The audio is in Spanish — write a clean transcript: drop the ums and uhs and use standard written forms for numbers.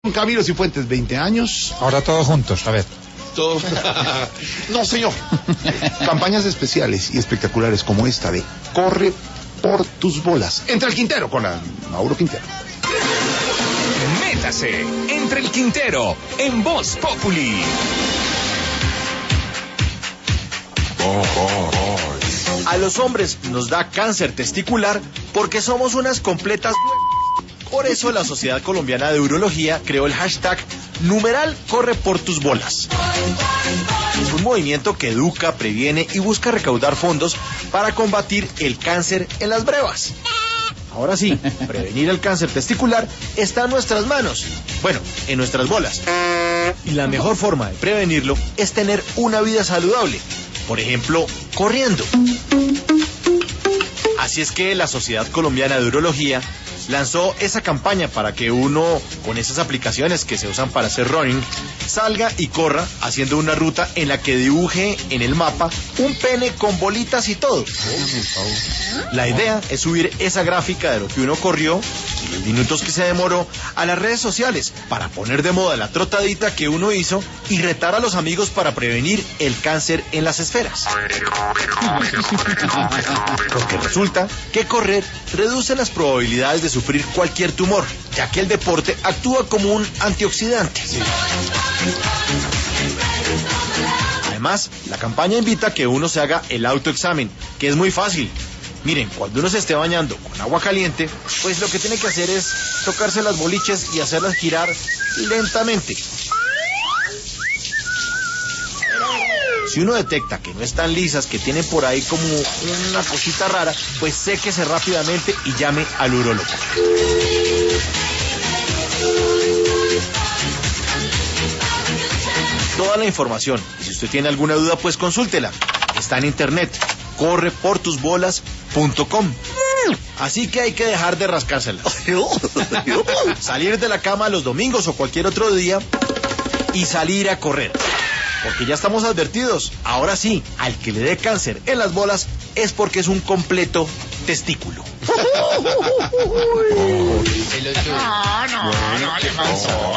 Camilo Cifuentes, 20 años. Ahora todos juntos, a ver. Todos. No, señor. Campañas especiales y espectaculares como esta de Corre por tus bolas. Entre el Quintero con Mauro Quintero. Métase entre el Quintero en Voz Populi. A los hombres nos da cáncer testicular porque somos unas completas. Por eso la Sociedad Colombiana de Urología creó el hashtag #Corre por tus bolas. Es un movimiento que educa, previene y busca recaudar fondos para combatir el cáncer en las brevas. Ahora sí, prevenir el cáncer testicular está en nuestras manos. Bueno, en nuestras bolas. Y la mejor forma de prevenirlo es tener una vida saludable. Por ejemplo, corriendo. Así es que la Sociedad Colombiana de Urología lanzó esa campaña para que uno, con esas aplicaciones que se usan para hacer running, salga y corra haciendo una ruta en la que dibuje en el mapa un pene con bolitas y todo. La idea es subir esa gráfica de lo que uno corrió y los minutos que se demoró a las redes sociales para poner de moda la trotadita que uno hizo y retar a los amigos para prevenir el cáncer en las esferas. Porque resulta que correr reduce las probabilidades de sufrir cualquier tumor, ya que el deporte actúa como un antioxidante. Además, la campaña invita a que uno se haga el autoexamen, que es muy fácil. Miren, cuando uno se esté bañando con agua caliente, pues lo que tiene que hacer es tocarse las boliches y hacerlas girar lentamente. Si uno detecta que no están lisas, que tienen por ahí como una cosita rara, pues séquese rápidamente y llame al urólogo. Toda la información, y si usted tiene alguna duda, pues consúltela. Está en internet, correportusbolas.com. Así que hay que dejar de rascárselas. Salir de la cama los domingos o cualquier otro día y salir a correr. Porque ya estamos advertidos. Ahora sí, al que le dé cáncer en las bolas es porque es un completo testículo. No le pasó.